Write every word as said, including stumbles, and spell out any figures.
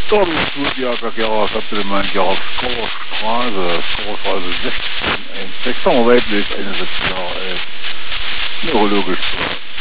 Dann tut ja gar ja, Supplement ja auf Skorostraße, Skorostraße sechzehn, ein sechs weiblich, einundsechzig Jahre alt, neurologisch.